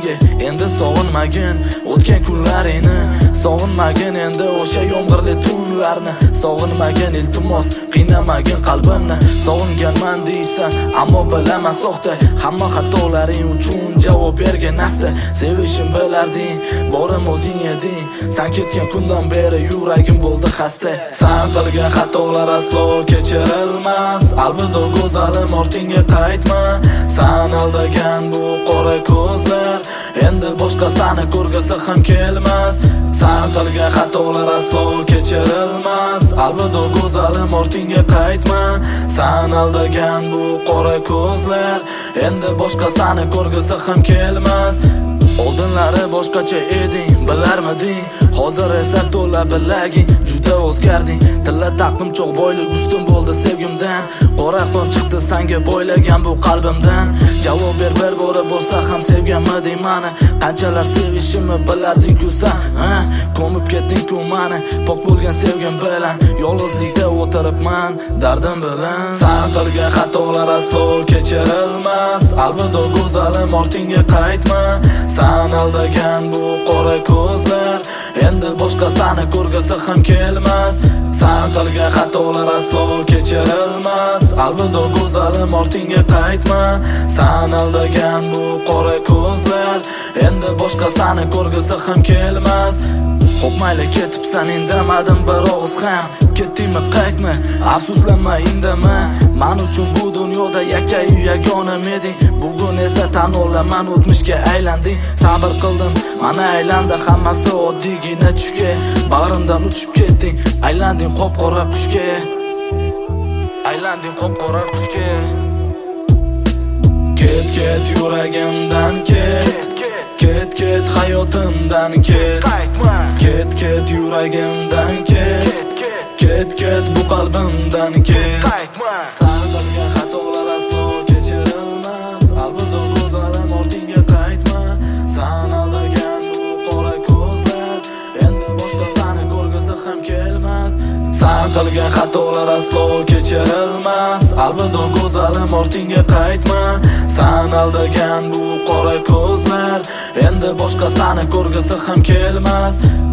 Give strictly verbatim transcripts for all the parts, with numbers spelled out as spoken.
senga endi sog'inmagin o'tgan kunlaringni, sog'inmagin endi o'sha yomg'irli tunlarni, sog'inmagin iltimos qiynamagin qalbimni. Sog'inganman deysan ammo bilaman soxta, hamma xatolaring uchun javob bergan asta. Sevishim bilarding, borim o'zing eding, sen ketgan kundan beri yuragim bo'ldi xasta. Sen qilgan xatolar aslo kechirilmas, alvido go'zalim ortingga qaytma. Sen aldagan bu qora ko'zlar endi boshqa seni ko'rgisi ham kelmas. Sen qilgan xatolar aslo kechirilmas, alvido go'zalim ortingga qaytma. Sen aldagan bu qora ko'zlar endi boshqa seni ko'rgisi ham kelmas. Oldinlari boshqacha eding, bilarmiding? Hozir esa to'la bilaging, juda o'zgarding. Tilla taqimchoq boylik ustim bo'ldi sevgimdan, qora qon chiqdi senga boylagan bu qalbimdan. Javob ber bir bora bo'lsa ham sevganmiding mani? Qanchalar sevishimni bilarding-ku sen, ha? Ko'mib ketding-ku mani pok bo'lgan sevgim bilan. Yolg'izlikda o'tiribman dardim bilan. Sen qilgan xatolar aslo kechirilmas, alvido go'zalim ortingga qaytma. Sen aldagan bu qora ko'zlar endi boshqa seni ko'rgisi ham kelmas. Sen qilgan xatolar aslo kechirilmas, alvido go'zalim ortingga qaytma. Sen aldagan bu qora ko'zlar endi boshqa seni ko'rgisi ham kelmas. Xo'p mayli ketibsan indamadim bir og'iz ham, ketdingmi qaytma, afsuslanma indama. Men uchun bu dunyoda yakkayu yagonam eding, bugun esa tan olaman o'tmishga aylanding. Sabr qildim, mana aylandi hammasi oddiygina tushga, bag'rimdan uchib ketding, aylanding qop-qora qushga, aylanding qop-qora qushga. Ket ket yuragimdan ket, ket ket hayotimdan ket, ket ket yuragimdan ket, ket ket bu qalbimdan ket. Sen qilgan xatolar aslo kechirilmas, alvido go'zalim ortingga qaytma. Sen aldagan bu qora ko'zlar endi boshqa seni ko'rgisi ham kelmas. Sen qilgan xatolar aslo kechirilmas, alvido go'zalim ortingga qaytma. Sen aldagan bu qora ko'zlar endi boshqa seni ko'rgisi ham kelmas.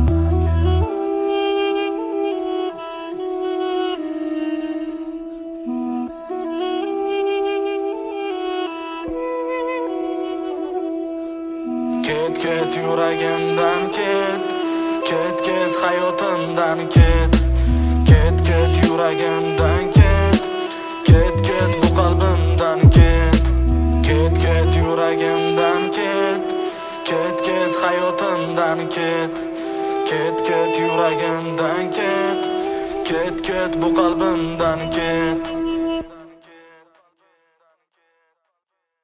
Ket ket yuragimdan ket, ket ket hayotimdan ket, ket ket yuragimdan ket, ket ket bu qalbimdan ket, ket ket yuragimdan ket, ket ket hayotimdan ket, ket ket yuragimdan ket, ket ket bu qalbimdan ket.